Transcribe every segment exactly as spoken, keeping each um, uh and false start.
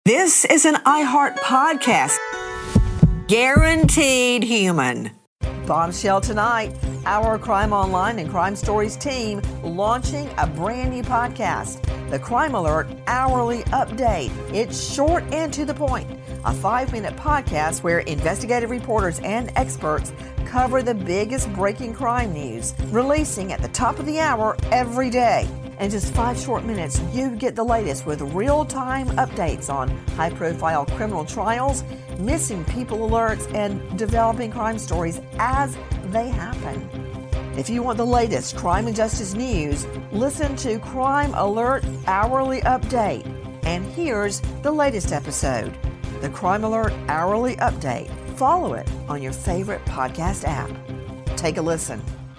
This is an iHeart podcast. Guaranteed human. Bombshell tonight. Our Crime Online and Crime Stories team launching a brand new podcast, the Crime Alert Hourly Update. It's short and to the point. A five-minute podcast where investigative reporters and experts cover the biggest breaking crime news, releasing at the top of the hour every day. In just five short minutes, you get the latest with real-time updates on high-profile criminal trials, missing people alerts, and developing crime stories as they happen. If you want the latest crime and justice news, listen to Crime Alert Hourly Update. And here's the latest episode, the Crime Alert Hourly Update. Follow it on your favorite podcast app. Take a listen.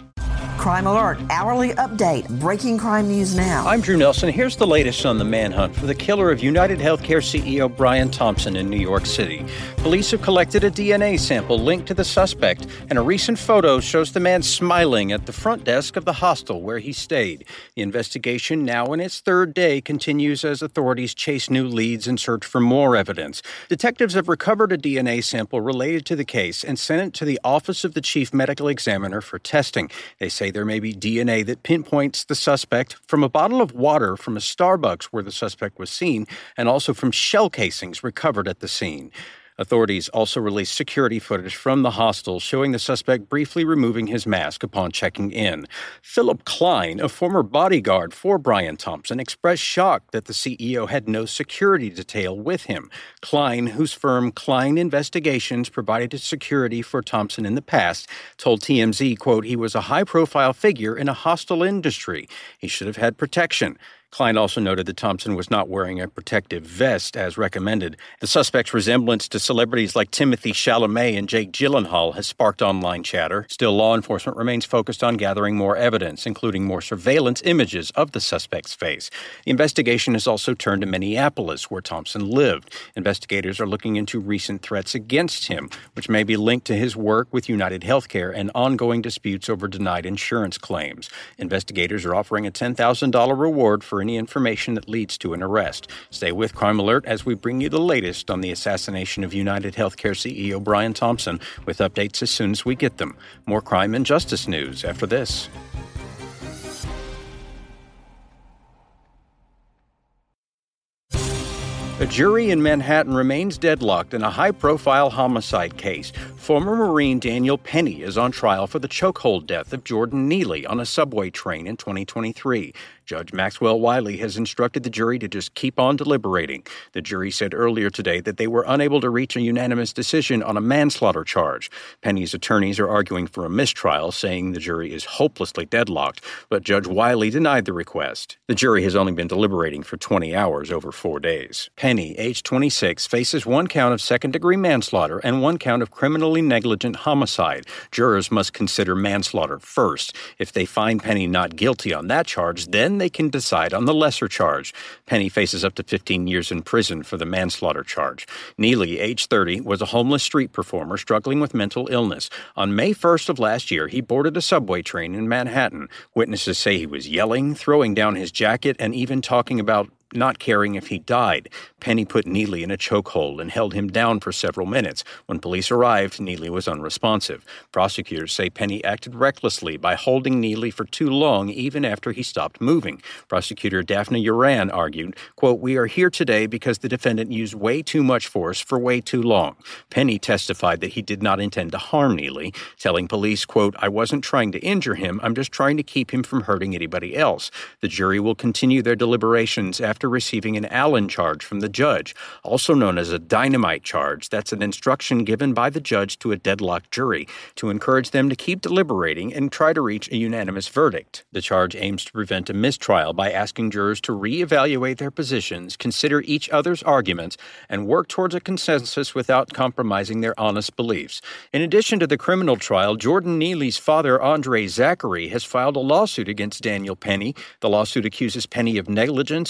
Crime Alert Hourly Update. Breaking crime news now. I'm Drew Nelson. Here's the latest on the manhunt for the killer of United Healthcare C E O Brian Thompson in New York City. Police have collected a D N A sample linked to the suspect, and a recent photo shows the man smiling at the front desk of the hostel where he stayed. The investigation, now in its third day, continues as authorities chase new leads and search for more evidence. Detectives have recovered a D N A sample related to the case and sent it to the Office of the Chief Medical Examiner for testing. They say there may be D N A that pinpoints the suspect from a bottle of water from a Starbucks where the suspect was seen, and also from shell casings recovered at the scene. Authorities also released security footage from the hostel showing the suspect briefly removing his mask upon checking in. Philip Klein, a former bodyguard for Brian Thompson, expressed shock that the C E O had no security detail with him. Klein, whose firm Klein Investigations provided security for Thompson in the past, told T M Z, quote, he was a high-profile figure in a hostile industry. He should have had protection. Klein also noted that Thompson was not wearing a protective vest as recommended. The suspect's resemblance to celebrities like Timothée Chalamet and Jake Gyllenhaal has sparked online chatter. Still, law enforcement remains focused on gathering more evidence, including more surveillance images of the suspect's face. The investigation has also turned to Minneapolis, where Thompson lived. Investigators are looking into recent threats against him, which may be linked to his work with United Healthcare and ongoing disputes over denied insurance claims. Investigators are offering a ten thousand dollars reward for any information that leads to an arrest. Stay with Crime Alert as we bring you the latest on the assassination of United Healthcare C E O Brian Thompson, with updates as soon as we get them. More crime and justice news after this. A jury in Manhattan remains deadlocked in a high-profile homicide case. Former Marine Daniel Penny is on trial for the chokehold death of Jordan Neely on a subway train in twenty twenty-three. Judge Maxwell Wiley has instructed the jury to just keep on deliberating. The jury said earlier today that they were unable to reach a unanimous decision on a manslaughter charge. Penny's attorneys are arguing for a mistrial, saying the jury is hopelessly deadlocked, but Judge Wiley denied the request. The jury has only been deliberating for twenty hours over four days. Penny, age twenty-six, faces one count of second-degree manslaughter and one count of criminally negligent homicide. Jurors must consider manslaughter first. If they find Penny not guilty on that charge, then they can decide on the lesser charge. Penny faces up to fifteen years in prison for the manslaughter charge. Neely, age thirty, was a homeless street performer struggling with mental illness. On May first of last year, he boarded a subway train in Manhattan. Witnesses say he was yelling, throwing down his jacket, and even talking about not caring if he died. Penny put Neely in a chokehold and held him down for several minutes. When police arrived, Neely was unresponsive. Prosecutors say Penny acted recklessly by holding Neely for too long even after he stopped moving. Prosecutor Daphne Uran argued, quote, we are here today because the defendant used way too much force for way too long. Penny testified that he did not intend to harm Neely, telling police, quote, I wasn't trying to injure him, I'm just trying to keep him from hurting anybody else. The jury will continue their deliberations after receiving an Allen charge from the judge, also known as a dynamite charge. That's an instruction given by the judge to a deadlocked jury to encourage them to keep deliberating and try to reach a unanimous verdict. The charge aims to prevent a mistrial by asking jurors to reevaluate their positions, consider each other's arguments, and work towards a consensus without compromising their honest beliefs. In addition to the criminal trial, Jordan Neely's father, Andre Zachary, has filed a lawsuit against Daniel Penny. The lawsuit accuses Penny of negligence and assault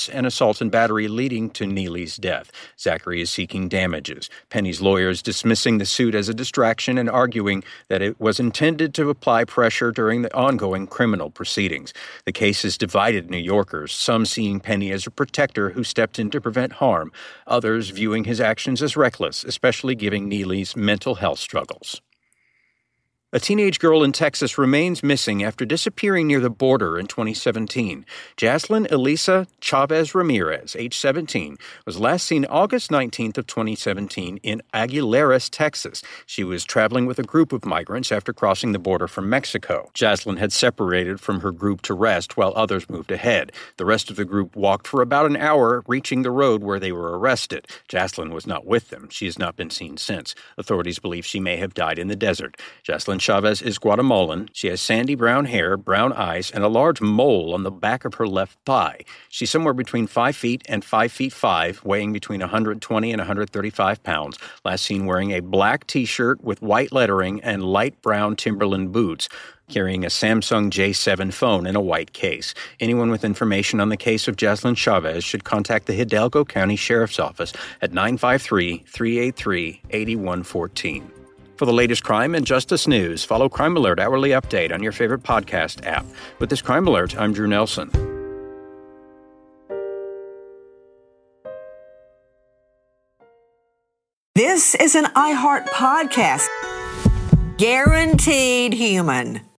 assault and battery leading to Neely's death. Zachary is seeking damages. Penny's lawyer is dismissing the suit as a distraction and arguing that it was intended to apply pressure during the ongoing criminal proceedings. The case has divided New Yorkers, some seeing Penny as a protector who stepped in to prevent harm, others viewing his actions as reckless, especially given Neely's mental health struggles. A teenage girl in Texas remains missing after disappearing near the border in twenty seventeen. Jaslyn Elisa Chavez Ramirez, age seventeen, was last seen August nineteenth of twenty seventeen in Aguilares, Texas. She was traveling with a group of migrants after crossing the border from Mexico. Jaslyn had separated from her group to rest while others moved ahead. The rest of the group walked for about an hour, reaching the road where they were arrested. Jaslyn was not with them. She has not been seen since. Authorities believe she may have died in the desert. Jaslyn Chavez is Guatemalan. She has sandy brown hair, brown eyes, and a large mole on the back of her left thigh. She's somewhere between five feet and five feet five, weighing between one hundred twenty and one hundred thirty-five pounds. Last seen wearing a black T-shirt with white lettering and light brown Timberland boots, carrying a Samsung J seven phone in a white case. Anyone with information on the case of Jaslyn Chavez should contact the Hidalgo County Sheriff's Office at nine five three, three eight three, eight one one four. For the latest crime and justice news, follow Crime Alert Hourly Update on your favorite podcast app. With this Crime Alert, I'm Drew Nelson. This is an iHeart podcast. Guaranteed human.